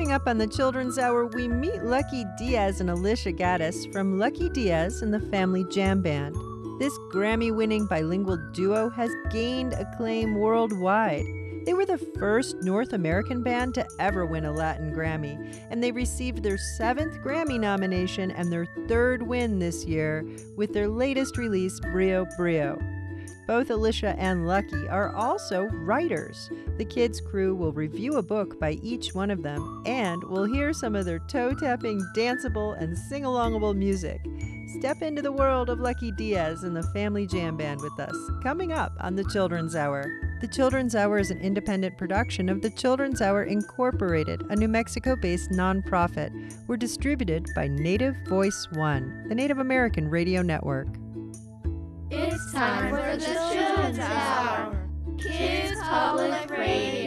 Coming up on the Children's Hour, we meet Lucky Diaz and Alicia Gaddis from Lucky Diaz and the Family Jam Band. This Grammy-winning bilingual duo has gained acclaim worldwide. They were the first North American band to ever win a Latin Grammy, and they received their 7th Grammy nomination and their 3rd win this year with their latest release, Brio Brio. Both Alicia and Lucky are also writers. The Kids Crew will review a book by each one of them, and we'll hear some of their toe-tapping, danceable, and sing-alongable music. Step into the world of Lucky Diaz and the Family Jam Band with us, coming up on the Children's Hour. The Children's Hour is an independent production of the Children's Hour Incorporated, a New Mexico-based nonprofit. We're distributed by Native Voice One, the Native American radio network. It's time for the Children's Hour, Kids Public Radio.